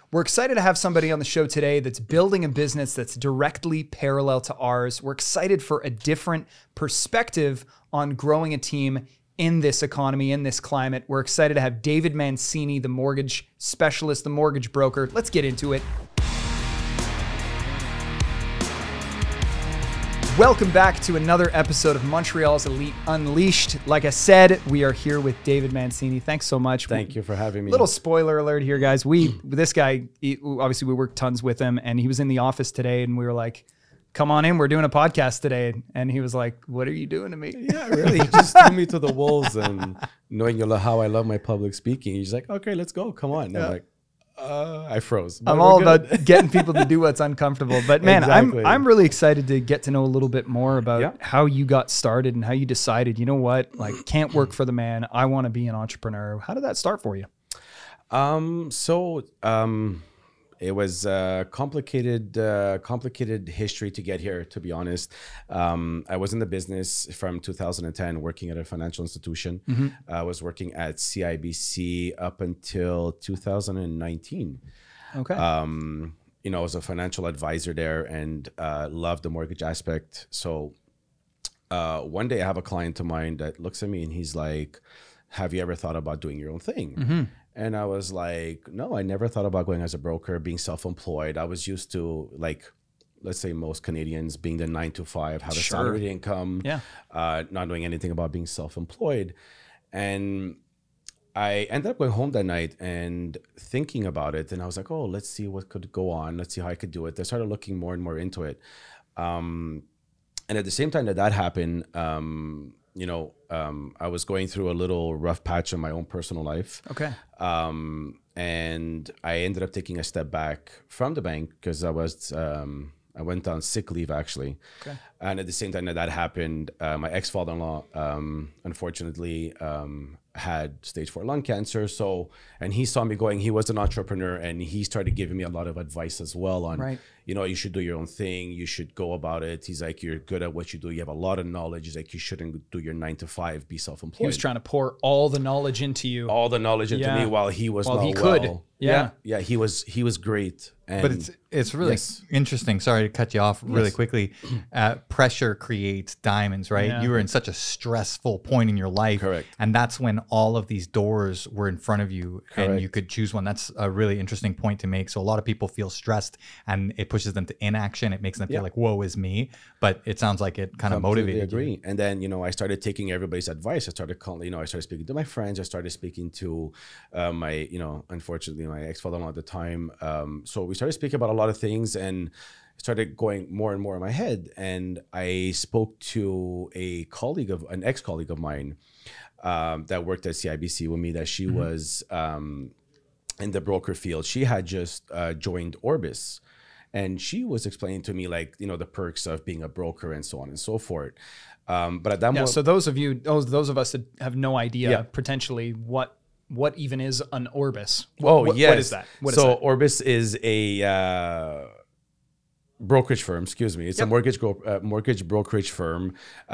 We're excited to have somebody on the show today that's building a business that's directly parallel to ours. We're excited for a different perspective on growing a team in this economy, in this climate. We're excited to have David Mancini, the mortgage specialist, the mortgage broker. Let's get into it. Welcome back to another episode of Montreal's Elite Unleashed. Like I said, we are here with David Mancini. Thanks so much. Thank you for having me. Little spoiler alert here, guys. This guy, obviously we worked tons with him, and he was in the office today, and we were like, come on in, we're doing a podcast today. And he was like, what are you doing to me? Yeah, really. He just threw me to the wolves, and knowing how I love my public speaking, he's like, okay, let's go. Come on. And I'm like, I froze. I'm all about getting people to do what's uncomfortable. But man, Exactly. I'm really excited to get to know a little bit more about how you got started and how you decided, you know what, like can't work for the man. I want to be an entrepreneur. How did that start for you? It was a complicated history to get here, to be honest. I was in the business from 2010, working at a financial institution. Mm-hmm. I was working at CIBC up until 2019. Okay. I was a financial advisor there and loved the mortgage aspect. So one day I have a client of mine that looks at me and he's like, have you ever thought about doing your own thing? Mm-hmm. And I was like, no, I never thought about going as a broker, being self-employed. I was used to, like, let's say most Canadians being the 9 to 5, have a salaried income, not knowing anything about being self-employed. And I ended up going home that night and thinking about it. And I was like, oh, let's see what could go on. Let's see how I could do it. I started looking more and more into it. And at the same time that happened, I was going through a little rough patch in my own personal life. Okay. And I ended up taking a step back from the bank because I went on sick leave actually. Okay. And at the same time that happened, my ex-father-in-law, unfortunately, had stage 4 lung cancer. And he saw me going, he was an entrepreneur and he started giving me a lot of advice as well on, you should do your own thing. You should go about it. He's like, you're good at what you do. You have a lot of knowledge. He's like, you shouldn't do your 9 to 5, be self-employed. He was trying to pour all the knowledge into you. All the knowledge into me while he was not he could. well. Yeah. Yeah. He was great. And but it's really interesting. Sorry to cut you off really quickly. Pressure creates diamonds, right? Yeah. You were in such a stressful point in your life. Correct. And that's when all of these doors were in front of you and Correct. you could choose one. That's a really interesting point to make. So a lot of people feel stressed and it pushes them to inaction. It makes them feel like, woe is me. But it sounds like it kind of motivated agree. you. And then, I started taking everybody's advice. I started calling, I started speaking to my friends. I started speaking to my, unfortunately, my ex-father-in-law at the time. So we started speaking about a lot of things and started going more and more in my head. And I spoke to an ex-colleague of mine that worked at CIBC with me, that she was in the broker field. She had just joined Orbis. And she was explaining to me, like, the perks of being a broker and so on and so forth. But at that moment, so those of us that have no idea potentially what even is an Orbis. What is that? Orbis is a brokerage firm. Excuse me. It's a mortgage brokerage firm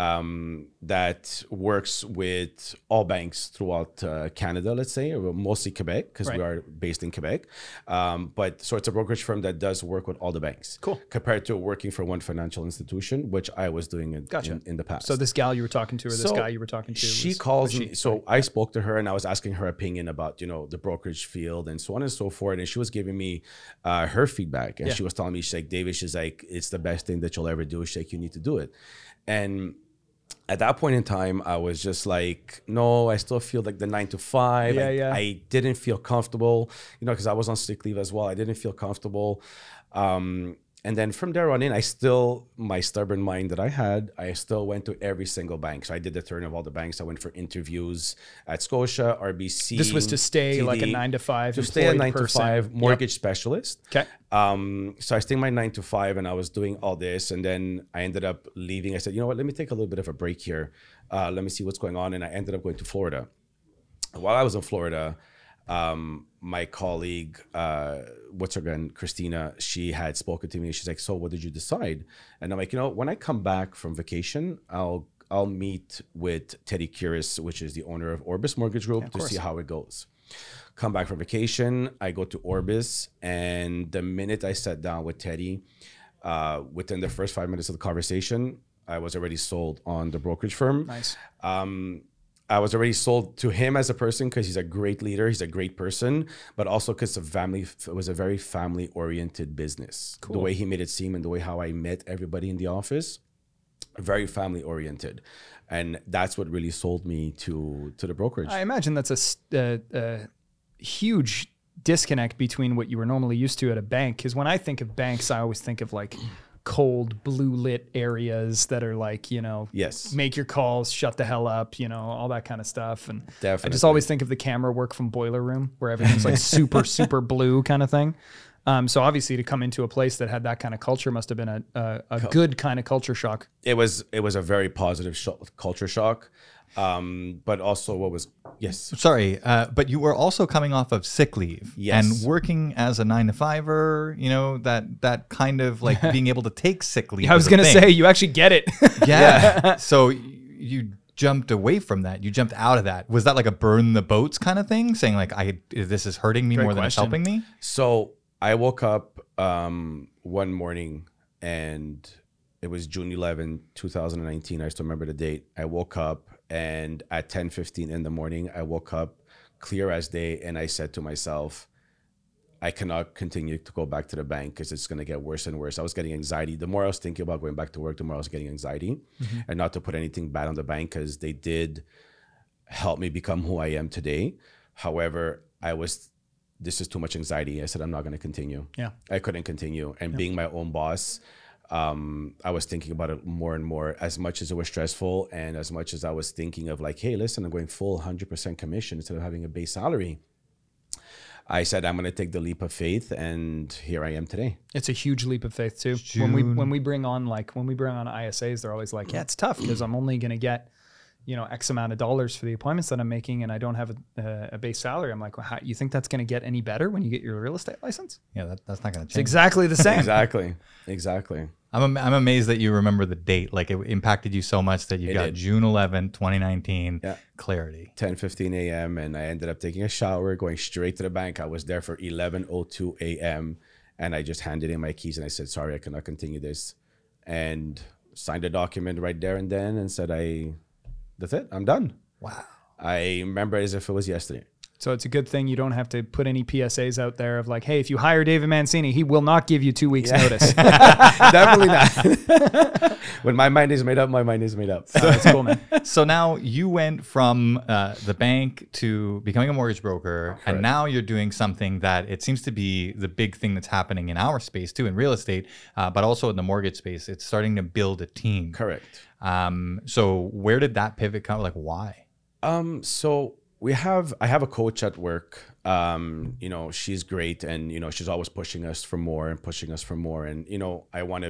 that works with all banks throughout Canada, let's say, or mostly Quebec, because we are based in Quebec. But so it's a brokerage firm that does work with all the banks. Cool. Compared to working for one financial institution, which I was doing in the past. So this gal you were talking to, or this guy you were talking to, she calls me. So I spoke to her and I was asking her opinion about, the brokerage field and so on and so forth. And she was giving me her feedback. And she was telling me, she's like, David, she's like, it's the best thing that you'll ever do. She's like, you need to do it. And at that point in time, I was just like, no, I still feel like the 9 to 5. I didn't feel comfortable, because I was on sick leave as well. I didn't feel comfortable. And then from there on in, my stubborn mind that I still went to every single bank. So I did the turn of all the banks. I went for interviews at Scotia, RBC. This was to stay TD, like a 9 to 5. To stay a 9 to 5 mortgage specialist. Okay. So I stayed my 9 to 5 and I was doing all this. And then I ended up leaving. I said, you know what, let me take a little bit of a break here. Let me see what's going on. And I ended up going to Florida. While I was in Florida, my colleague, Christina, she had spoken to me. She's like, so what did you decide? And I'm like, when I come back from vacation, I'll meet with Teddy Curis, which is the owner of Orbis Mortgage Group, to see how it goes. Come back from vacation. I go to Orbis, and the minute I sat down with Teddy, within the first 5 minutes of the conversation, I was already sold on the brokerage firm. Nice. I was already sold to him as a person because he's a great leader. He's a great person, but also because it was a very family-oriented business. Cool. The way he made it seem and the way how I met everybody in the office, very family-oriented. And that's what really sold me to the brokerage. I imagine that's a huge disconnect between what you were normally used to at a bank. Because when I think of banks, I always think of like cold blue lit areas that are like, you know, Yes. make your calls, shut the hell up, you know, all that kind of stuff. And I Definitely. just always think of the camera work from Boiler Room where everything's like super blue kind of thing. So obviously to come into a place that had that kind of culture must have been a good kind of culture shock. It was a very positive culture shock. But also what was, yes. Sorry, but you were also coming off of sick leave. Yes. And working as a 9-to-5er, you know, that kind of like being able to take sick leave. I was going to say, you actually get it. Yeah. So you jumped away from that. You jumped out of that. Was that like a burn the boats kind of thing? Saying like, this is hurting me Great more than it's question. helping me? So I woke up one morning and it was June 11, 2019. I still remember the date. I woke up and at 10:15 in the morning, I woke up clear as day and I said to myself, I cannot continue to go back to the bank because it's going to get worse and worse. I was getting anxiety. The more I was thinking about going back to work, the more I was getting anxiety. And not to put anything bad on the bank because they did help me become who I am today. However, this is too much anxiety. I said, I'm not going to continue. Yeah. I couldn't continue. And being my own boss, I was thinking about it more and more, as much as it was stressful and as much as I was thinking of like, hey, listen, I'm going full 100% commission instead of having a base salary. I said, I'm going to take the leap of faith, and here I am today. It's a huge leap of faith too. When we bring on ISAs, they're always like, yeah, it's tough because I'm only going to get, you know, X amount of dollars for the appointments that I'm making, and I don't have a base salary. I'm like, well, you think that's going to get any better when you get your real estate license? Yeah, that's not going to It's change. exactly the same. Exactly. I'm amazed that you remember the date. Like it impacted you so much that you got did. June 11, 2019, Yeah. clarity. 10:15 a.m. and I ended up taking a shower, going straight to the bank. I was there for 11:02 a.m. and I just handed in my keys and I said, sorry, I cannot continue this, and signed a document right there and then and said, that's it, I'm done. Wow. I remember it as if it was yesterday. So it's a good thing you don't have to put any PSAs out there of like, hey, if you hire David Mancini, he will not give you 2 weeks notice. Definitely not. When my mind is made up, my mind is made up. That's cool, man. So now you went from the bank to becoming a mortgage broker, and now you're doing something that it seems to be the big thing that's happening in our space too, in real estate, but also in the mortgage space. It's starting to build a team. Correct. So where did that pivot come? Like, why? So I have a coach at work. You know, she's great, and you know, she's always pushing us for more. And you know, I want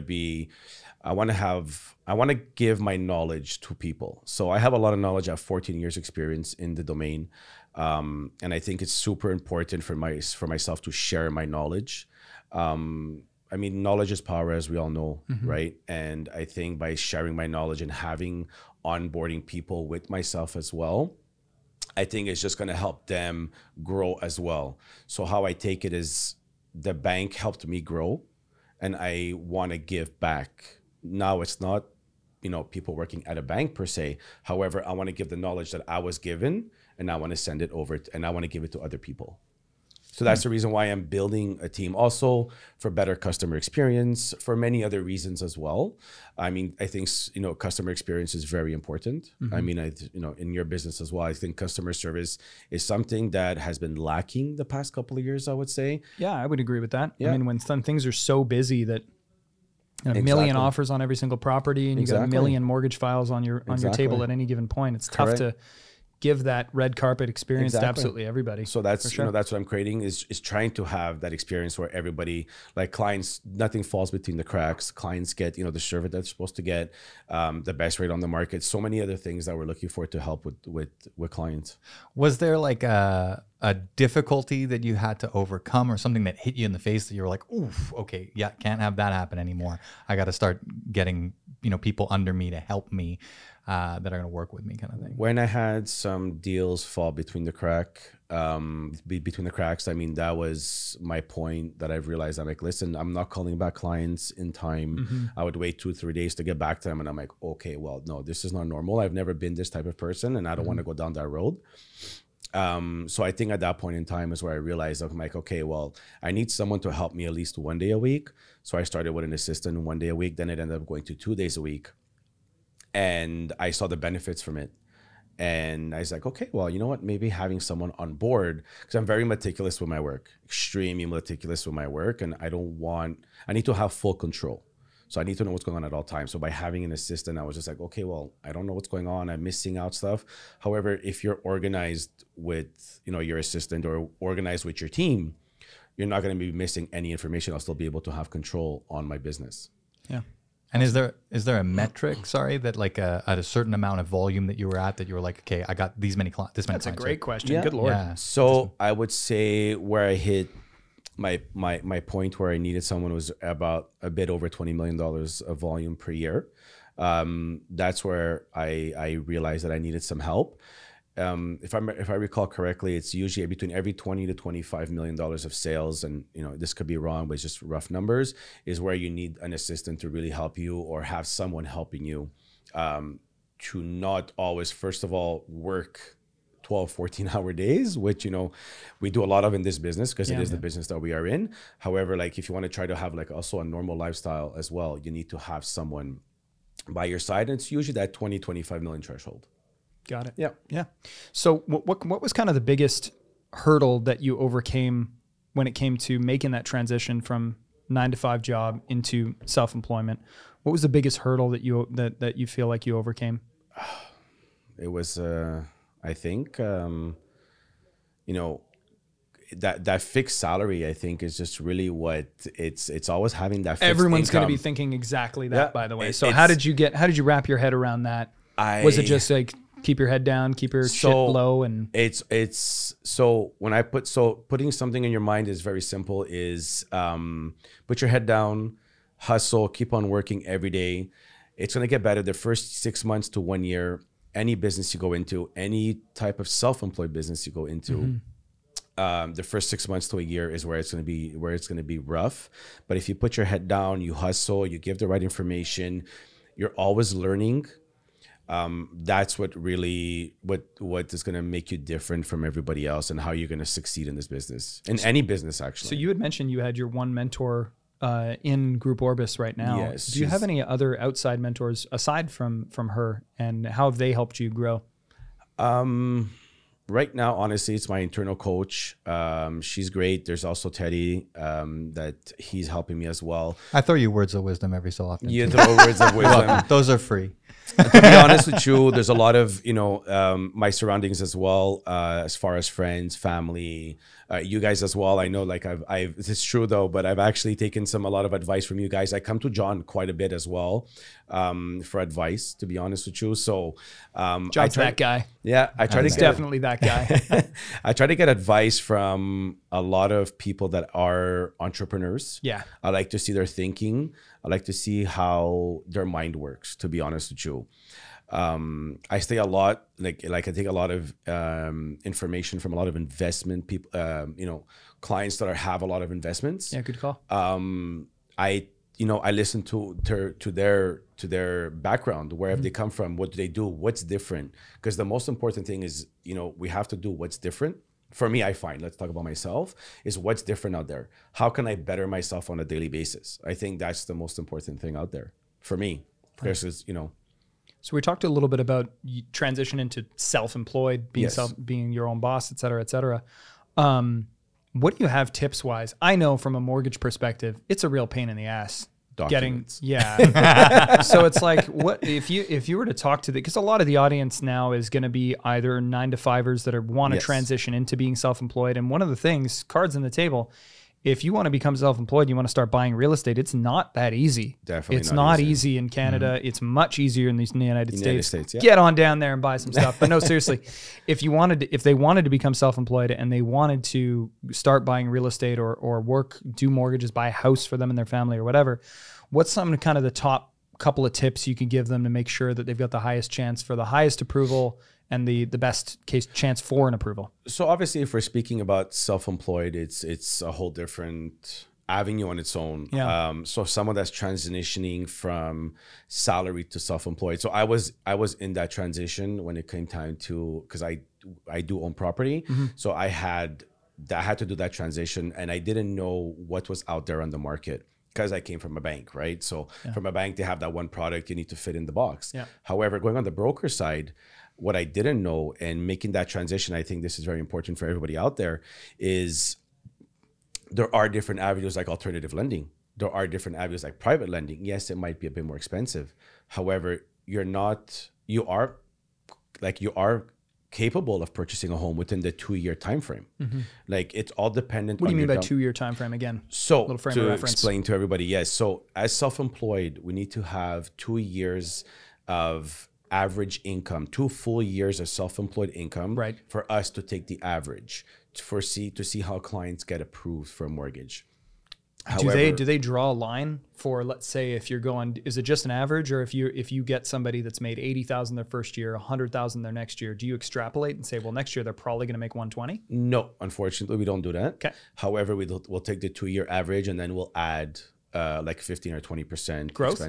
to give my knowledge to people. So I have a lot of knowledge. I have 14 years experience in the domain, and I think it's super important for myself to share my knowledge. I mean, knowledge is power, as we all know, right? And I think by sharing my knowledge and onboarding people with myself as well, I think it's just going to help them grow as well. So how I take it is the bank helped me grow and I want to give back. Now it's not, you know, people working at a bank per se. However, I want to give the knowledge that I was given and I want to send it over and I want to give it to other people. So that's the reason why I'm building a team, also for better customer experience, for many other reasons as well. I mean, I think, you know, customer experience is very important. I mean, you know, in your business as well, I think customer service is something that has been lacking the past couple of years, I would say. Yeah, I would agree with that. Yeah. I mean, when some things are so busy that a million offers on every single property and you got a million mortgage files on your table at any given point, it's tough to give that red carpet experience to absolutely everybody. So that's, you know, that's what I'm creating is trying to have that experience where everybody, like clients, nothing falls between the cracks. Clients get, you know, the service that's supposed to get, the best rate on the market. So many other things that we're looking for to help with clients. Was there like a difficulty that you had to overcome or something that hit you in the face that you were like, oof, okay, yeah, can't have that happen anymore. I got to start getting people under me to help me that are going to work with me, kind of thing. When I had some deals fall between the cracks, I mean, that was my point that I've realized. I'm like, listen, I'm not calling back clients in time. I would wait 2-3 days to get back to them. And I'm like, okay, well, no, this is not normal. I've never been this type of person and I don't want to go down that road. So I think at that point in time is where I realized, I'm like, okay, well, I need someone to help me at least 1 day a week. So I started with an assistant 1 day a week. Then it ended up going to 2 days a week. And I saw the benefits from it. And I was like, okay, well, you know what? Maybe having someone on board, because I'm very meticulous with my work, extremely meticulous with my work. And I need to have full control. So I need to know what's going on at all times. So by having an assistant, I was just like, okay, well, I don't know what's going on. I'm missing out stuff. However, if you're organized with, your assistant or organized with your team, you're not going to be missing any information. I'll still be able to have control on my business. Yeah. And is there a metric, that like at a certain amount of volume that you were at, that you were like, okay, I got these many clients, That's a great question. Yeah. Good Lord. Yeah. So I would say where I hit my point where I needed someone was about a bit over $20 million of volume per year. That's where I realized that I needed some help. If I recall correctly, it's usually between every $20 to $25 million of sales, and this could be wrong, but it's just rough numbers, is where you need an assistant to really help you or have someone helping you to not always, first of all, work 12, 14-hour days, which, we do a lot of in this business because it is the business that we are in. However, like if you want to try to have like also a normal lifestyle as well, you need to have someone by your side. And it's usually that 20, 25 million threshold. Got it. Yeah. Yeah. So what was kind of the biggest hurdle that you overcame when it came to making that transition from 9-to-5 job into self-employment? What was the biggest hurdle that you feel like you overcame? It was, I think, that fixed salary, I think, is just really what it's always having that fixed Everyone's going to income. be thinking exactly that, Yeah. by the way. So how did you wrap your head around that? Was it just like keep your head down, keep your shit low, and it's so when I putting something in your mind is very simple, is put your head down, hustle, keep on working every day. It's going to get better the first 6 months to 1 year. Any business you go into, any type of self-employed business you go into, the first 6 months to a year is where it's going to be rough. But if you put your head down, you hustle, you give the right information, you're always learning. That's what really what is going to make you different from everybody else, and how you're going to succeed in this business, in any business actually. So you had mentioned you had your one mentor in Group Orbis right now. Yes, Do you have any other outside mentors aside from her, and how have they helped you grow? Right now, honestly, it's my internal coach. She's great. There's also Teddy, that he's helping me as well. I throw you words of wisdom every so often. You throw words of wisdom. Those are free. To be honest with you, there's a lot of, my surroundings as well, as far as friends, family, you guys as well. I know, like it's true though, but I've actually taken a lot of advice from you guys. I come to John quite a bit as well, for advice, to be honest with you. So, John's that guy. Yeah. He's definitely that guy. I try to get advice from a lot of people that are entrepreneurs. Yeah. I like to see their thinking. I like to see how their mind works, to be honest with you. I stay a lot, like I take a lot of information from a lot of investment people, clients that have a lot of investments. Yeah, good call. I listen to their background, where have they come from, what do they do, what's different? Because the most important thing is, we have to do what's different. For me, I find, let's talk about myself, is what's different out there. How can I better myself on a daily basis? I think that's the most important thing out there for me. Versus, So we talked a little bit about transition into self-employed, being your own boss, et cetera, et cetera. What do you have tips wise? I know from a mortgage perspective, it's a real pain in the ass. Documents. So it's like, what if you were to talk to because a lot of the audience now is going to be either 9-to-5ers that want to transition into being self-employed. And one of the things, cards on the table, if you want to become self-employed, you want to start buying real estate, it's not that easy. Definitely it's not easy in Canada. Mm-hmm. It's much easier in the United States. Yeah. Get on down there and buy some stuff. But no, seriously, if they wanted to become self-employed and they wanted to start buying real estate or work, do mortgages, buy a house for them and their family or whatever, what's some kind of the top couple of tips you can give them to make sure that they've got the highest chance for the highest approval and the best case chance for an approval? So obviously, if we're speaking about self-employed, it's a whole different avenue on its own. Yeah. So someone that's transitioning from salary to self-employed. So I was in that transition when it came time to, because I do own property. So I had to do that transition, and I didn't know what was out there on the market because I came from a bank, right? So from a bank, they have that one product you need to fit in the box. Yeah. However, going on the broker side, what I didn't know, and making that transition, I think this is very important for everybody out there, is there are different avenues like alternative lending. There are different avenues like private lending. Yes, it might be a bit more expensive. However, you are capable of purchasing a home within the 2-year time frame. Like, it's all dependent. What do you on mean your by 2-year time frame again? So Little frame to of reference. explain to everybody, yes. So as self-employed, we need to have 2 years of average income, 2 full years of self-employed income, Right. for us to take the average to see how clients get approved for a mortgage. Do they draw a line for, let's say, if you're going, is it just an average, or if you get somebody that's made 80,000 their first year, 100,000 their next year, do you extrapolate and say, well, next year they're probably going to make 120? No, unfortunately, we don't do that. Okay. However, we'll take the 2-year average, and then we'll add like 15 or 20% Growth?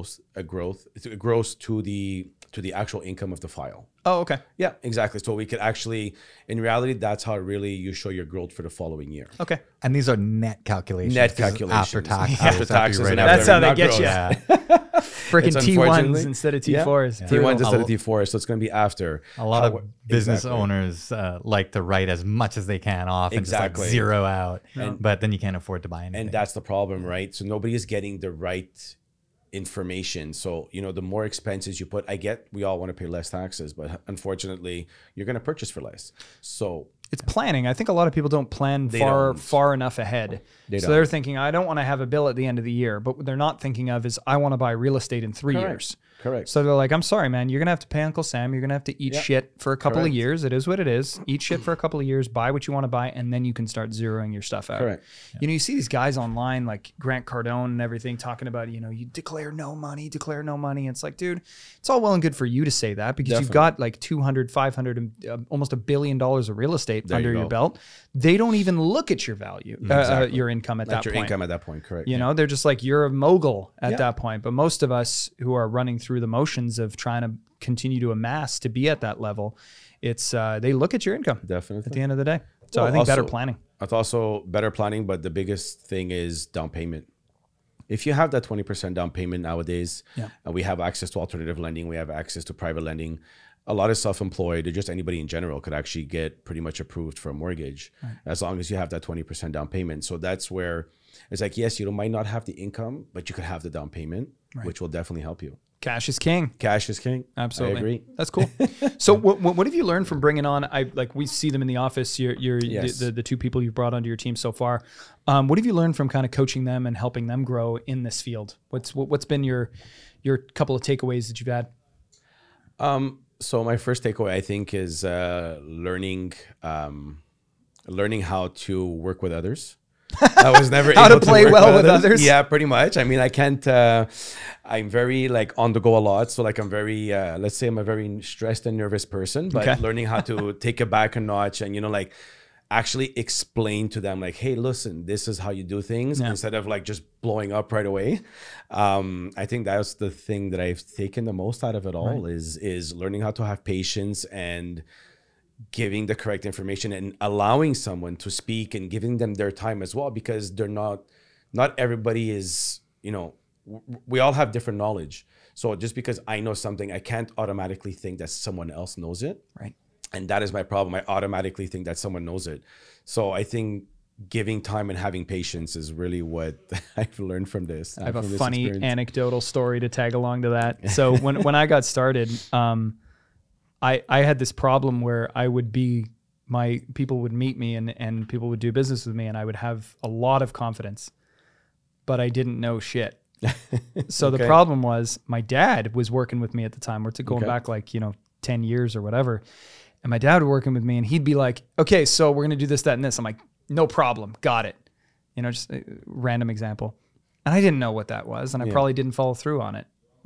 growth to the actual income of the file. Oh, okay. Yeah, exactly. So we could actually, in reality, that's how really you show your growth for the following year. Okay. And these are net calculations. Net This is calculations. after taxes. After taxes you and write That's how they everything, get not you. gross. Yeah. Freaking It's T1s unfortunately- instead of Yeah. T4s. T1s Brutal. instead of T4s, so it's going to be after. A lot of business Exactly. owners like to write as much as they can off and just Exactly. like zero out. And- But then you can't afford to buy anything. And that's the problem, right? So nobody is getting the right information. So, the more expenses you put, we all want to pay less taxes, but unfortunately, you're going to purchase for less. So It's planning. I think a lot of people don't plan They far don't. far enough ahead. They So they're don't. thinking, I don't want to have a bill at the end of the year. But what they're not thinking of is, I want to buy real estate in 3 years. Correct. So they're like, I'm sorry, man. You're going to have to pay Uncle Sam. You're going to have to eat shit for a couple of Correct. years. It is what it is. Eat shit for a couple of years. Buy what you want to buy. And then you can start zeroing your stuff out. Correct. You see these guys online like Grant Cardone and everything talking about, you declare no money. It's like, dude, it's all well and good for you to say that because you've got like 200, 500, almost $1 billion of real estate There under you your go. belt. They don't even look at your value, Exactly. your income at Not that your point. income at that point, correct. They're just like, you're a mogul at Yeah. that point. But most of us who are running through the motions of trying to continue to amass to be at that level, it's they look at your income Definitely. at the end of the day. So Well, I think better also- planning. It's also better planning, but the biggest thing is down payment. If you have that 20% down payment nowadays, we have access to alternative lending, we have access to private lending. A lot of self-employed or just anybody in general could actually get pretty much approved for a mortgage as long as you have that 20% down payment. So that's where it's like, yes, you might not have the income, but you could have the down payment, which will definitely help you. Cash is king. Cash is king. Absolutely. I agree. That's cool. So what have you learned from bringing on, we see them in the office, Yes. the 2 people you've brought onto your team so far. What have you learned from kind of coaching them and helping them grow in this field? What's been your couple of takeaways that you've had? So my first takeaway, I think, is learning how to work with others. I was never How able to play work well with others? Yeah, pretty much. I mean, I can't. I'm very on the go a lot, so I'm very. Let's say I'm a very stressed and nervous person, but Okay. learning how to take it back a notch and actually explain to them hey, listen, this is how you do things instead of just blowing up right away. I think that's the thing that I've taken the most out of it all is learning how to have patience and giving the correct information and allowing someone to speak and giving them their time as well, because they're not everybody is, we all have different knowledge. So just because I know something, I can't automatically think that someone else knows it. Right. And that is my problem. I automatically think that someone knows it. So I think giving time and having patience is really what I've learned from this. I have a funny anecdotal story to tag along to that. So when I got started, I had this problem where people would meet me and people would do business with me, and I would have a lot of confidence, but I didn't know shit. So the problem was my dad was working with me at the time. We're going back 10 years or whatever. And my dad was working with me, and he'd be like, okay, so we're going to do this, that, and this. I'm like, no problem. Got it. Just a random example. And I didn't know what that was, and I probably didn't follow through on it.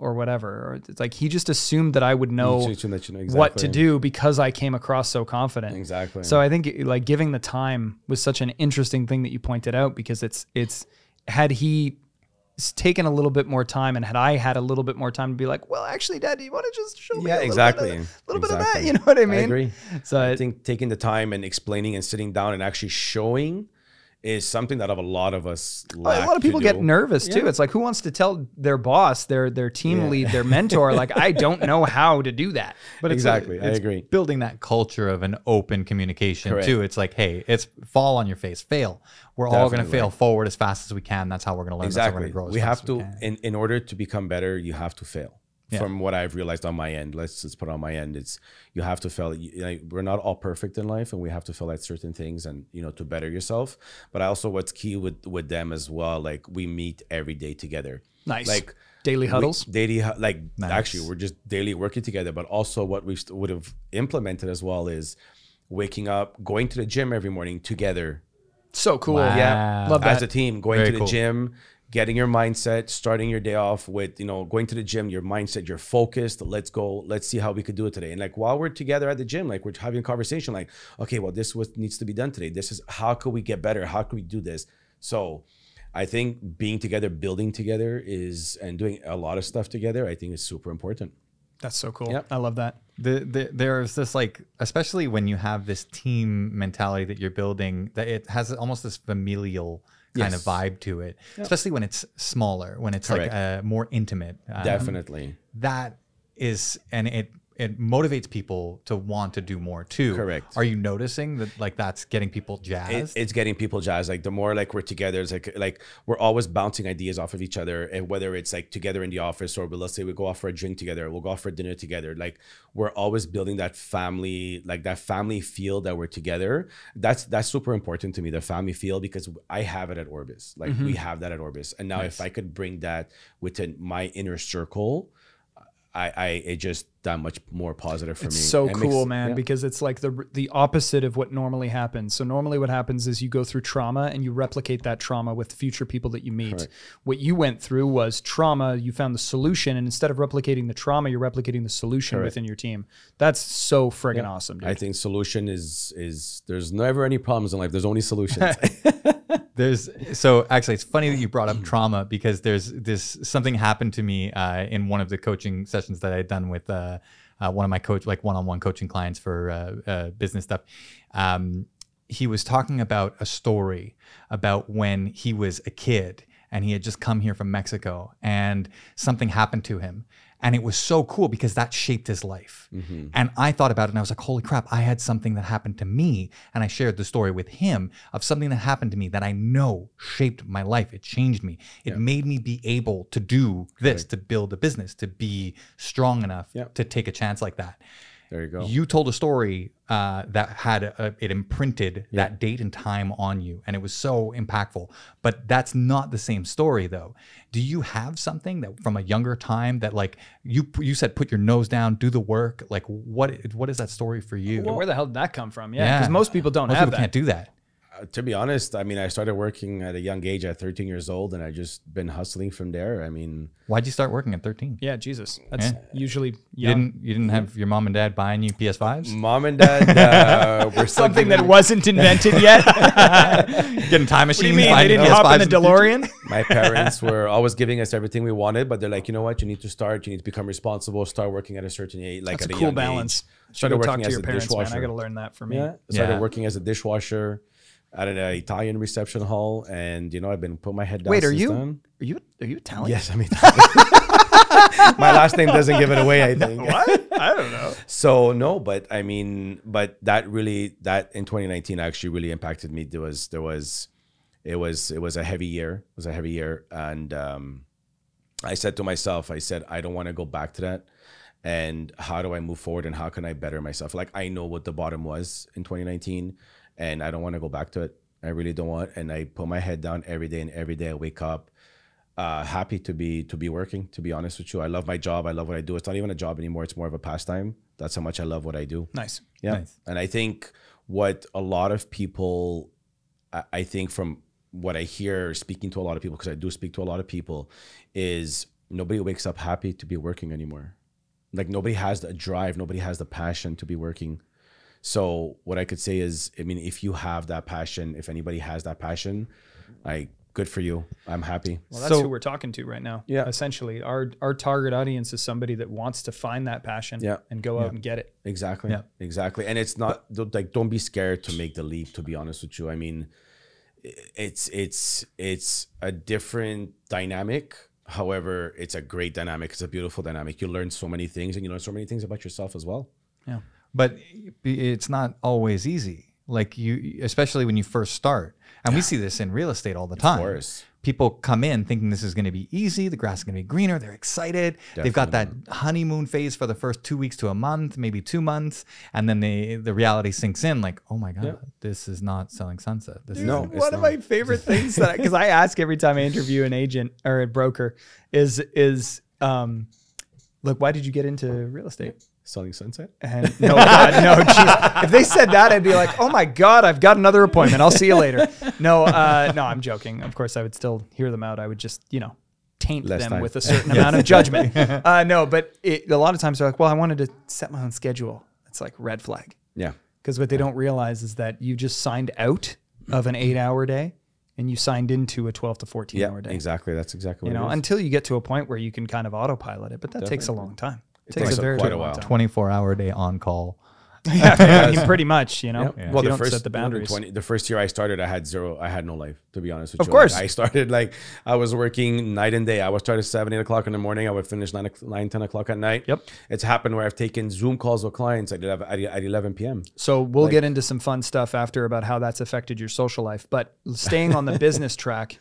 or whatever. Or it's like he just assumed that I would know You assume that you know what to exactly. do because I came across so confident. Exactly. So I think like giving the time was such an interesting thing that you pointed out, because it's had he taken a little bit more time, and had I had a little bit more time to be like, well, actually, Dad, do you want to just show me Yeah, a exactly. little bit of that? Exactly. You know what I mean? I agree. So I think taking the time and explaining and sitting down and actually showing is something that a lot of us lack a lot of people to get do. nervous too. Yeah. It's like, who wants to tell their boss, their team lead, their mentor, like, I don't know how to do that. But it's Exactly. I it's agree. building that culture of an open communication Correct. too. It's like, hey, it's fall on your face, fail. We're all going to Definitely. fail forward as fast as we can. That's how we're going to learn. That's how we're Exactly. going to grow. As We fast have to, as we can. in order to become better, you have to fail. Yeah. From what I've realized on my end, let's put it on my end. It's you have to fail. We're not all perfect in life, and we have to fail at certain things, and to better yourself. But also, what's key with them as well, like we meet every day together. Nice. Like Daily huddles. Actually, we're just daily working together. But also, what we would have implemented as well is waking up, going to the gym every morning together. So cool. Wow. Yeah. Love that. As a team, going Very to the cool. gym, getting your mindset, starting your day off with, going to the gym, your mindset, you're focused. Let's go. Let's see how we could do it today. And like while we're together at the gym, like we're having a conversation, like, okay, well, this is what needs to be done today. This is how could we get better? How could we do this? So I think being together, building together and doing a lot of stuff together, I think is super important. That's so cool. Yep. I love that. There's this, like, especially when you have this team mentality that you're building, that it has almost this familial kind of Yes. vibe to it, especially when it's smaller, when it's Correct. like more intimate. Definitely. That is, and it motivates people to want to do more too. Correct. Are you noticing that, like, that's getting people jazzed? It's getting people jazzed. Like the more like we're together, it's like we're always bouncing ideas off of each other, and whether it's like together in the office or let's say we go out for a drink together, we'll go out for dinner together. Like we're always building that family, like that family feel that we're together. That's super important to me, the family feel, because I have it at Orbis. Like we have that at Orbis, and now if I could bring that within my inner circle, it just that much more positive for It's me. so It cool, makes- man, yeah. because it's like the opposite of what normally happens. So normally what happens is you go through trauma and you replicate that trauma with future people that you meet. Correct. What you went through was trauma. You found the solution, and instead of replicating the trauma, you're replicating the solution Correct. within your team. That's so friggin' awesome, dude. I think solution is there's never any problems in life. There's only solutions. So actually, it's funny that you brought up trauma, because there's something happened to me in one of the coaching sessions that I had done with one of my one-on-one coaching clients for business stuff. He was talking about a story about when he was a kid and he had just come here from Mexico and something happened to him. And it was so cool because that shaped his life. And I thought about it and I was like, holy crap, I had something that happened to me. And I shared the story with him of something that happened to me that I know shaped my life. It changed me. It made me be able to do this, to build a business, to be strong enough to take a chance like that. There you go. You told a story that had it imprinted that date and time on you, and it was so impactful. But that's not the same story, though. Do you have something that from a younger time that, like, you said, put your nose down, do the work? Like, what is that story for you? Where the hell did that come from? Yeah, because most people don't Most have people that. can't do that. To be honest, I mean, I started working at a young age at 13 years old, and I just been hustling from there. I mean, Why'd you start working at 13? Yeah, Jesus. That's Yeah. usually You didn't have your mom and dad buying you PS5s? mom and dad were still something giving that wasn't invented yet. Getting time What machines? do you mean? They buying didn't PS5s hop in the future? DeLorean? My parents were always giving us everything we wanted, but they're like, you know what? You need to become responsible, start working at a certain age, like That's at a a cool young balance. age. Started Go talk working to as your a parents, man. dishwasher. I got to learn that from me. Yeah, started Yeah. working as a dishwasher at an Italian reception hall, and I've been putting my head down. Wait, are since you then. are you Italian? Yes, I mean, my last name doesn't give it away, I think. What? I don't know. So no, but I mean, but that in 2019 actually really impacted me. It was a heavy year. It was a heavy year, and I said to myself, I don't want to go back to that. And how do I move forward? And how can I better myself? Like, I know what the bottom was in 2019, and I don't want to go back to it. I really don't want. And I put my head down every day, and every day I wake up happy to be working. To be honest with you, I love my job. I love what I do. It's not even a job anymore. It's more of a pastime. That's how much I love what I do. Nice. Yeah. Nice. And I think what a lot of people, I think from what I hear speaking to a lot of people, because I do speak to a lot of people, is nobody wakes up happy to be working anymore. Like nobody has the drive, nobody has the passion to be working. So what I could say is, I mean, if you have that passion, if anybody has that passion, like good for you. I'm happy. Well, that's who we're talking to right now. Yeah. Essentially, our target audience is somebody that wants to find that passion and go out and get it. Exactly. Yeah. Exactly. And it's not like, don't be scared to make the leap, to be honest with you. I mean, it's a different dynamic. However, it's a great dynamic. It's a beautiful dynamic. You learn so many things, and you learn so many things about yourself as well. Yeah. But it's not always easy. Like especially when you first start. And we see this in real estate all the time. Of course. People come in thinking this is going to be easy. The grass is going to be greener. They're excited. Definitely. They've got that honeymoon phase for the first 2 weeks to a month, maybe 2 months. And then the reality sinks in like, oh my God, this is not selling Sunset. This is One of my favorite things because I ask every time I interview an agent or a broker is look, why did you get into real estate? Selling Sunset? And no, God, no, geez. If they said that, I'd be like, oh my God, I've got another appointment. I'll see you later. No, I'm joking. Of course, I would still hear them out. I would just, taint Less them time. with a certain amount of judgment. No, but a lot of times they're like, well, I wanted to set my own schedule. It's like red flag. Yeah. Because what they don't realize is that you just signed out of an 8-hour day and you signed into a 12 to 14 hour day. Exactly. That's exactly what it is. Until you get to a point where you can kind of autopilot it, but that takes a long time. It takes a very quite a long while. time. 24-hour day on call. Yeah, I mean, pretty much, Yeah. if Well, you the don't first set the boundaries. the first year I started, I had no life, to be honest with you. Of course. Like, I started I was working night and day. I would start at 7, 8 o'clock in the morning. I would finish 9, 10 o'clock at night. Yep. It's happened where I've taken Zoom calls with clients at 11 p.m. So we'll get into some fun stuff after about how that's affected your social life. But staying on the business track,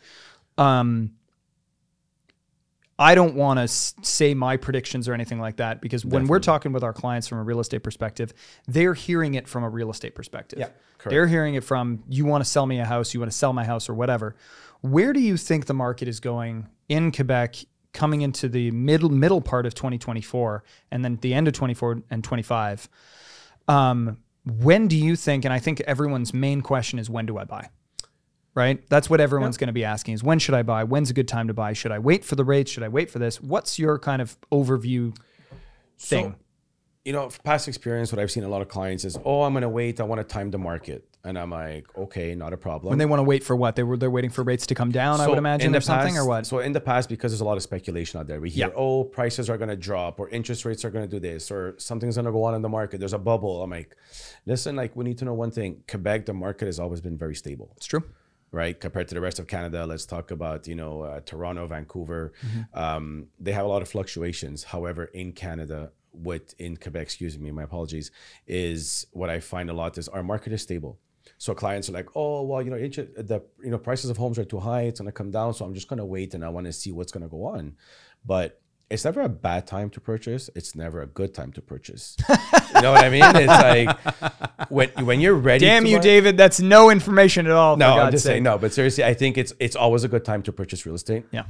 I don't want to say my predictions or anything like that because when we're talking with our clients from a real estate perspective, they're hearing it from a real estate perspective. Yeah, correct. They're hearing it from, you want to sell me a house, you want to sell my house or whatever. Where do you think the market is going in Quebec coming into the middle part of 2024 and then the end of 24 and 25? When do you think, and I think everyone's main question is, when do I buy? Right? That's what everyone's going to be asking is, when should I buy? When's a good time to buy? Should I wait for the rates? Should I wait for this? What's your kind of overview thing? So, past experience, what I've seen a lot of clients is, I'm going to wait. I want to time the market. And I'm like, okay, not a problem. When they want to wait for what? They're waiting for rates to come down, I would imagine, or something, or what? So in the past, because there's a lot of speculation out there, we hear, prices are going to drop or interest rates are going to do this or something's going to go on in the market. There's a bubble. I'm like, listen, we need to know one thing. Quebec, the market has always been very stable. It's true. Right, compared to the rest of Canada. Let's talk about Toronto, Vancouver. They have a lot of fluctuations. However, in Canada, in Quebec, excuse me, my apologies, is what I find a lot is our market is stable. So clients are like, the prices of homes are too high. It's going to come down. So I'm just going to wait and I want to see what's going to go on. But it's never a bad time to purchase. It's never a good time to purchase. You know what I mean? It's like when you're ready. Damn you, David. That's no information at all. No, I'm just saying no. But seriously, I think it's always a good time to purchase real estate. Yeah.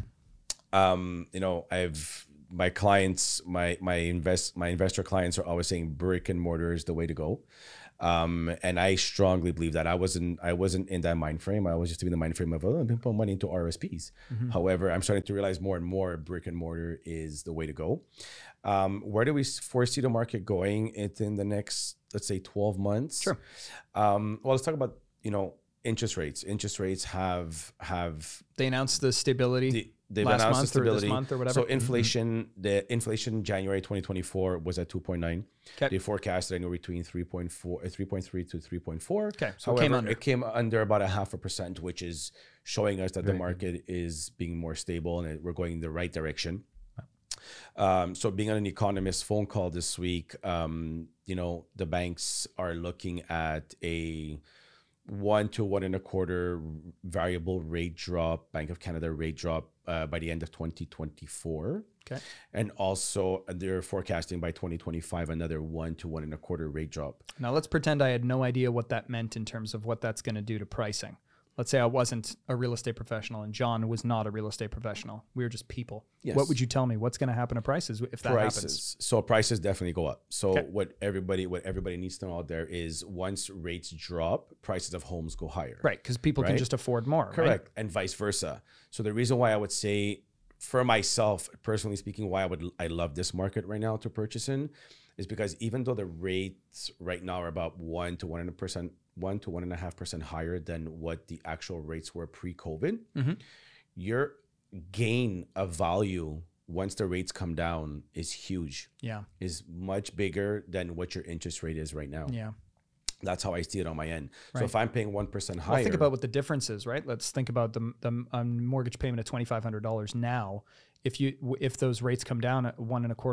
I've my clients, my investor clients are always saying brick and mortar is the way to go. And I strongly believe that I wasn't in that mind frame. I was just in the mind frame of put money into RSPs. However, I'm starting to realize more and more brick and mortar is the way to go. Where do we foresee the market going in the next, let's say, 12 months? Sure. Well, let's talk about interest rates. Interest rates have they announced the stability. They've last announced month the stability. or this month or whatever. So inflation, the inflation January 2024 was at 2.9. Okay. They forecasted anywhere between 3.3 to 3.4. Okay. So however, it came under about 0.5%, which is showing us that the market is being more stable and we're going in the right direction. So being on an economist phone call this week, the banks are looking at a 1 to 1.25 variable rate drop, Bank of Canada rate drop by the end of 2024. Okay. And also they're forecasting by 2025 another 1 to 1.25 rate drop. Now let's pretend I had no idea what that meant in terms of what that's going to do to pricing. Let's say I wasn't a real estate professional and John was not a real estate professional. We were just people. Yes. What would you tell me? What's going to happen to prices if that happens? So prices definitely go up. So what everybody needs to know out there is once rates drop, prices of homes go higher. Right, because people can just afford more. Correct. Right? And vice versa. So the reason why I would say for myself, personally speaking, why I love this market right now to purchase in is because even though the rates right now are about 1 to 1.5% higher than what the actual rates were pre-COVID, your gain of value once the rates come down is huge. Yeah. Is much bigger than what your interest rate is right now. Yeah. That's how I see it on my end. Right. So if I'm paying 1% higher, Well, think about what the difference is, right? Let's think about the mortgage payment of $2,500 now. If those rates come down at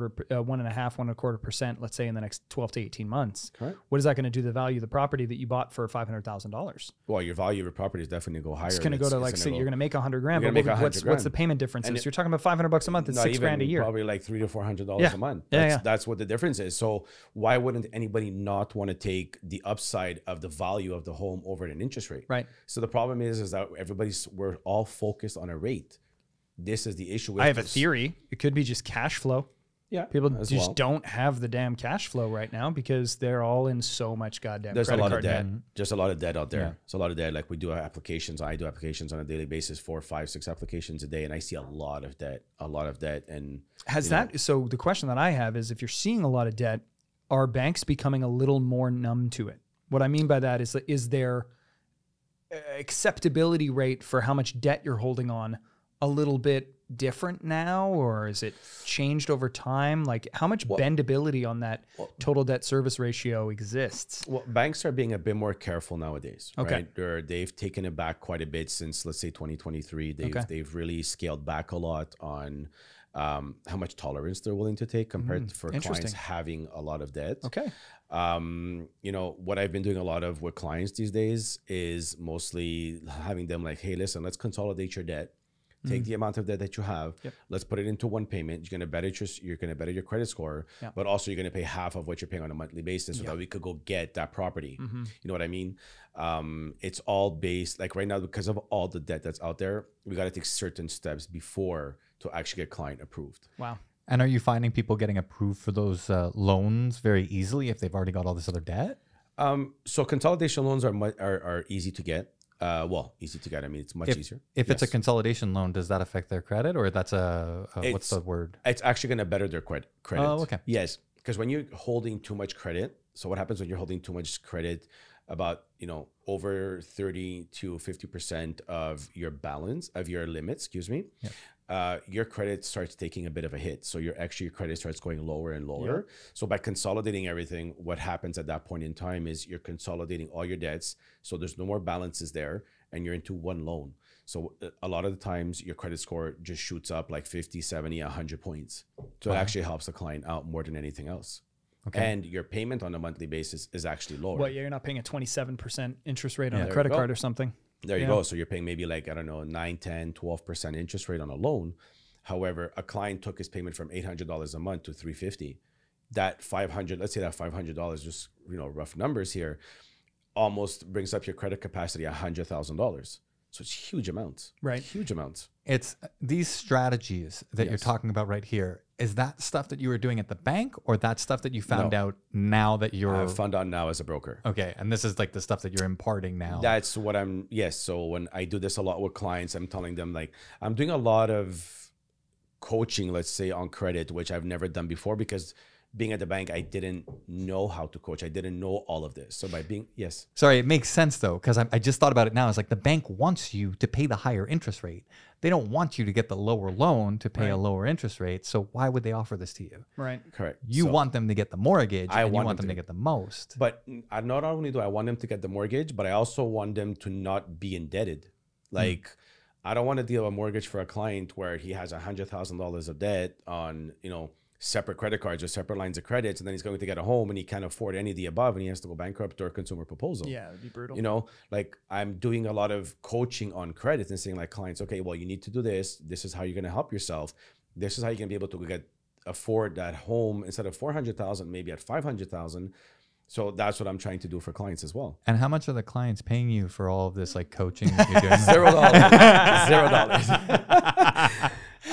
1.5%, let's say in the next 12 to 18 months, correct. What is that going to do to the value of the property that you bought for $500,000? Well, your value of your property is definitely going to go higher. It's going to go to like, say you're going to make $100,000, You're gonna but make what's the payment difference? You're talking about $500 a month. It's $6,000 a year. Probably like $300 to $400 Yeah. a month. Yeah, That's what the difference is. So why wouldn't anybody not want to take the upside of the value of the home over an interest rate? Right. So the problem is that we're all focused on a rate. This is the issue. With I have a theory. It could be just cash flow. Yeah, People just don't have the damn cash flow right now because they're all in so much goddamn There's a credit lot card of debt. debt. There's a lot of debt out there. Yeah. It's a lot of debt. Like we do applications. I do applications on a daily basis, 4, 5, 6 applications a day, and I see a lot of debt. And So the question that I have is, if you're seeing a lot of debt, are banks becoming a little more numb to it? What I mean by that is their acceptability rate for how much debt you're holding on a little bit different now, or is it changed over time? Like how much bendability on that total debt service ratio exists? Well, banks are being a bit more careful nowadays. Okay. Right? They've taken it back quite a bit since, let's say, 2023. They've really scaled back a lot on how much tolerance they're willing to take compared for clients having a lot of debt. Okay. What I've been doing a lot of with clients these days is mostly having them like, hey, listen, let's consolidate your debt. Take the amount of debt that you have. Yep. Let's put it into one payment. You're going to better your credit score, but also you're going to pay half of what you're paying on a monthly basis so that we could go get that property. You know what I mean? It's all based, like right now, because of all the debt that's out there, we got to take certain steps before to actually get client approved. Wow. And are you finding people getting approved for those loans very easily if they've already got all this other debt? So consolidation loans are easy to get. Easy to get. I mean, it's much easier. If it's a consolidation loan, does that affect their credit, or that's what's the word? It's actually going to better their credit. Oh, okay. Yes, because when you're holding too much credit, so what happens when you're holding too much credit? About over 30 to 50% of your balance of your limits, your credit starts taking a bit of a hit. So your credit starts going lower and lower. Yep. So by consolidating everything, what happens at that point in time is you're consolidating all your debts. So there's no more balances there and you're into one loan. So a lot of the times your credit score just shoots up like 50, 70, 100 points. So it actually helps the client out more than anything else. Okay. And your payment on a monthly basis is actually lower. Well, you're not paying a 27% interest rate on a credit card or something. There you go. So you're paying maybe like, 9, 10, 12% interest rate on a loan. However, a client took his payment from $800 a month to $350. That $500, let's say that $500, just, rough numbers here, almost brings up your credit capacity $100,000. So it's huge amounts. Right. Huge amounts. It's these strategies that you're talking about right here. Is that stuff that you were doing at the bank, or that stuff that you found out now that you're... I've found out now as a broker. Okay. And this is like the stuff that you're imparting now. That's what so when I do this a lot with clients, I'm telling them like, I'm doing a lot of coaching, let's say on credit, which I've never done before because being at the bank, I didn't know how to coach. I didn't know all of this. So by being, Sorry, it makes sense though, because I just thought about it now. It's like the bank wants you to pay the higher interest rate. They don't want you to get the lower loan to pay a lower interest rate. So why would they offer this to you? Right. Correct. You want them to get the mortgage and you want them to get the most. But not only do I want them to get the mortgage, but I also want them to not be indebted. Like, I don't want to deal a mortgage for a client where he has $100,000 of debt on, separate credit cards or separate lines of credits, and then he's going to get a home and he can't afford any of the above and he has to go bankrupt or consumer proposal. Yeah, it'd be brutal. Like I'm doing a lot of coaching on credit and saying like clients, okay, well, you need to do this. This is how you're going to help yourself. This is how you're going to be able to afford that home instead of $400,000, maybe at $500,000. So that's what I'm trying to do for clients as well. And how much are the clients paying you for all of this like coaching that you're doing? $0. $0.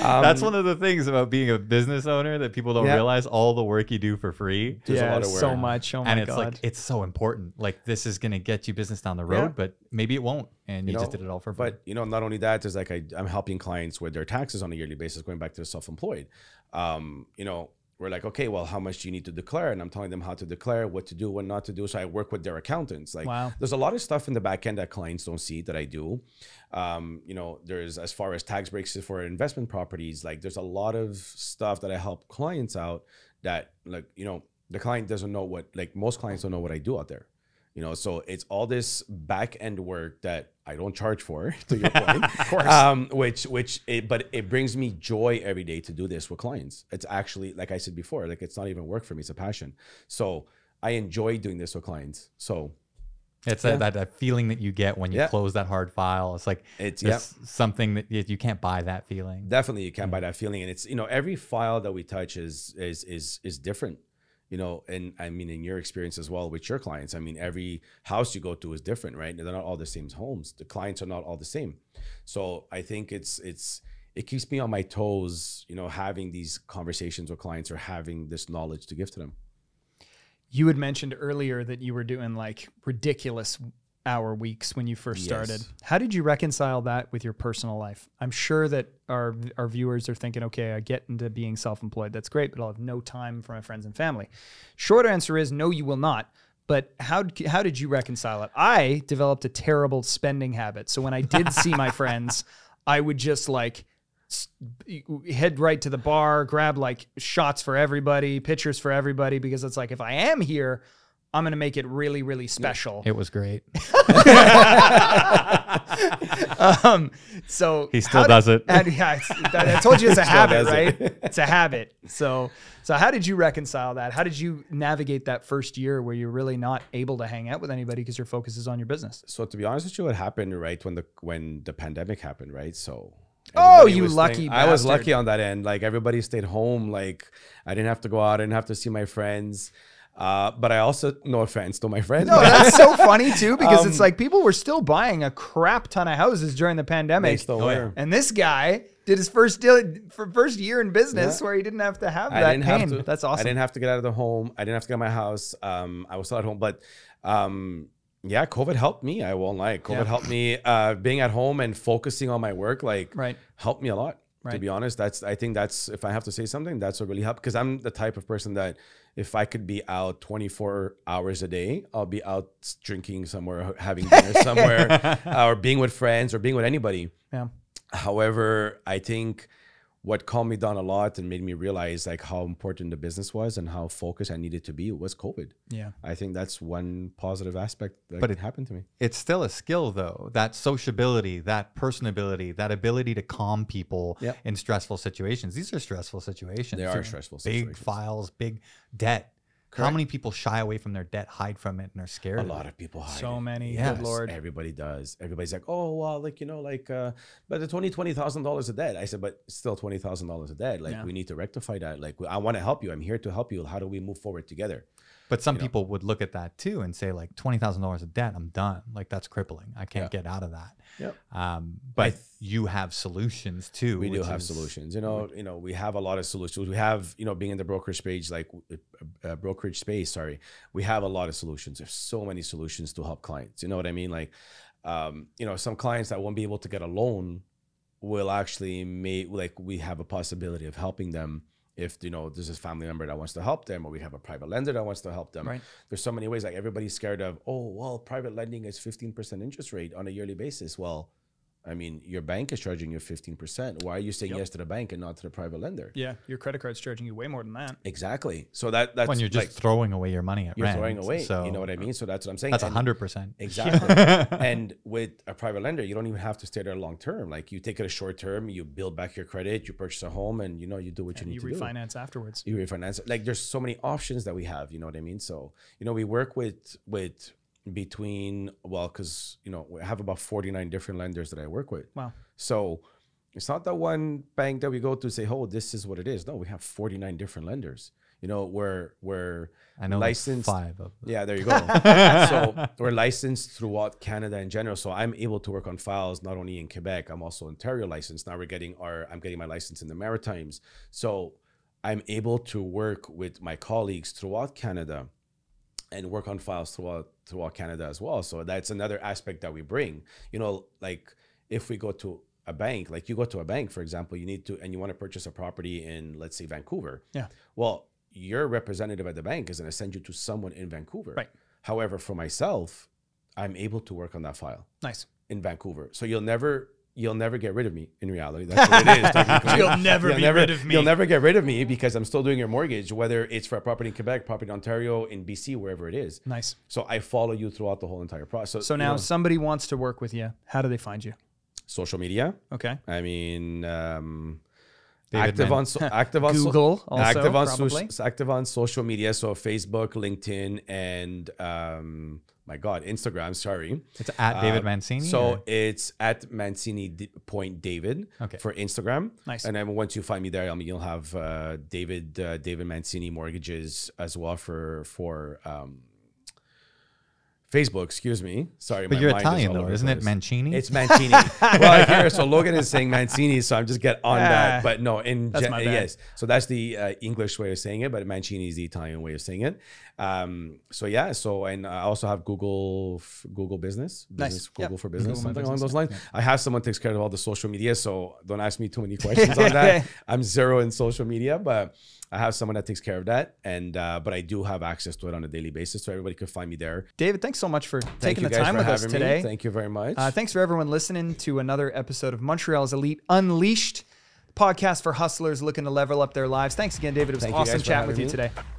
That's one of the things about being a business owner that people don't realize, all the work you do for free. There's a lot of work. so much. Oh my And it's God. like, it's so important. Like, this is going to get you business down the road, but maybe it won't. And you just did it all for free. But, not only that, there's like, I'm helping clients with their taxes on a yearly basis, going back to the self-employed. We're like, okay, well, how much do you need to declare? And I'm telling them how to declare, what to do, what not to do. So I work with their accountants. Like, there's a lot of stuff in the back end that clients don't see that I do. There's, as far as tax breaks for investment properties, like there's a lot of stuff that I help clients out that, like, the client doesn't know what, like most clients don't know what I do out there. So it's all this back end work that I don't charge for, to your point, of course. But it brings me joy every day to do this with clients. It's actually, like I said before, like it's not even work for me; it's a passion. So I enjoy doing this with clients. So it's that feeling that you get when you close that hard file. It's like it's something that you can't buy that feeling. Definitely, you can't buy that feeling, and it's every file that we touch is different. And I mean, in your experience as well with your clients, I mean, every house you go to is different, right? They're not all the same homes. The clients are not all the same. So I think it keeps me on my toes, having these conversations with clients or having this knowledge to give to them. You had mentioned earlier that you were doing like ridiculous hour weeks when you first started. How did you reconcile that with your personal life? I'm sure that our viewers are thinking, okay, I get into being self-employed. That's great, but I'll have no time for my friends and family. Short answer is no, you will not. But how did you reconcile it? I developed a terrible spending habit. So when I did see my friends, I would just like head right to the bar, grab like shots for everybody, pitchers for everybody, because it's like, if I am here, I'm going to make it really, really special. It was great. So he still does it. I told you it's a habit, right? It's a habit. So how did you reconcile that? How did you navigate that first year where you're really not able to hang out with anybody because your focus is on your business? So to be honest with you, what happened right when the pandemic happened, right? So you lucky bastard. I was lucky on that end. Like everybody stayed home. Like I didn't have to go out. I didn't have to see my friends. But I also, no offense to my friends. No, that's so funny too, because it's like people were still buying a crap ton of houses during the pandemic. They still were. And this guy did his first year in business where he didn't have to have that pain. That's awesome. I didn't have to get out of the home. I didn't have to get out of my house. I was still at home. But COVID helped me. I won't lie. COVID helped me. Being at home and focusing on my work, helped me a lot. Right. To be honest, I think that's, if I have to say something, that's what really helped. Because I'm the type of person that if I could be out 24 hours a day, I'll be out drinking somewhere, having dinner somewhere, or being with friends or being with anybody. Yeah. However, I think what calmed me down a lot and made me realize like how important the business was and how focused I needed to be was COVID. Yeah. I think that's one positive aspect that happened to me. It's still a skill though, that sociability, that personability, that ability to calm people in stressful situations. These are stressful situations. They are stressful situations. Big files, big debt. Correct. How many people shy away from their debt, hide from it, and are scared? A lot of people hide. So many. Yes, good Lord. Everybody does. Everybody's like, oh, well, like, but the $20,000 of debt. I said, but still $20,000 of debt. Like, we need to rectify that. Like, I want to help you. I'm here to help you. How do we move forward together? But some people would look at that too and say, like, $20,000 of debt, I'm done. Like, that's crippling. I can't get out of that. Yep. But you have solutions too. We do have solutions. We have a lot of solutions. We have, being in the brokerage space, we have a lot of solutions. There's so many solutions to help clients. You know what I mean? Like, some clients that won't be able to get a loan will actually we have a possibility of helping them. If, there's a family member that wants to help them, or we have a private lender that wants to help them. Right. There's so many ways. Like everybody's scared of, private lending is 15% interest rate on a yearly basis. Well, I mean, your bank is charging you 15%. Why are you saying yes to the bank and not to the private lender? Yeah, your credit card's charging you way more than that. Exactly. So that's when you're just throwing away your money at you're rent. throwing away. So you know what I mean? So that's what I'm saying. That's 100%. Exactly. And with a private lender, you don't even have to stay there long term. Like you take it a short term, you build back your credit, you purchase a home, and you do what you need to do. You refinance afterwards. You refinance. Like there's so many options that we have. You know what I mean? So we work with between because we have about 49 different lenders that I work with. Wow. So it's not that one bank that we go to say, oh, this is what it is. No, we have 49 different lenders. You know, we're I know like licensed. 5 of them. Yeah, there you go. So we're licensed throughout Canada in general. So I'm able to work on files not only in Quebec, I'm also Ontario licensed. Now I'm getting my license in the Maritimes. So I'm able to work with my colleagues throughout Canada and work on files throughout Canada as well. So that's another aspect that we bring. You know, like if we go to a bank, like you go to a bank, for example, you want to purchase a property in, let's say, Vancouver. Yeah. Well, your representative at the bank is going to send you to someone in Vancouver. Right. However, for myself, I'm able to work on that file Nice. in Vancouver. So you'll never get rid of me in reality. That's what it is. Technically. You'll never be rid of me. You'll never get rid of me because I'm still doing your mortgage, whether it's for a property in Quebec, property in Ontario, in BC, wherever it is. Nice. So I follow you throughout the whole entire process. So now somebody wants to work with you. How do they find you? Social media. Okay. I mean, David active Mann. on Google also, probably. active on social media. So Facebook, LinkedIn, and my God, Instagram. Sorry, It's at David Mancini. So or- it's at Mancini.David Okay. for Instagram. Nice. And then once you find me there, I mean, you'll have David Mancini Mortgages as well for Facebook. Excuse me. Sorry, but my you're mind is Italian all though, over the isn't it? place. Mancini. It's Mancini. Well, I hear so Logan is saying Mancini, so I'm just get on that. But no, That's my bad. yes. So that's the English way of saying it, but Mancini is the Italian way of saying it. So yeah. So and I also have Google Business. Nice. Google Yep. for Business, Google My something along Business. those lines. I have someone takes care of all the social media, so don't ask me too many questions on that. I'm zero in social media, but I have someone that takes care of that, and but I do have access to it on a daily basis, so everybody can find me there. David, thanks so much for Thank taking you the guys time for with us having me. today. Thank you very much. Thanks for everyone listening to another episode of Montreal's Elite Unleashed, podcast for hustlers looking to level up their lives. Thanks again, David. It was Thank you awesome guys for chatting with having you me. today.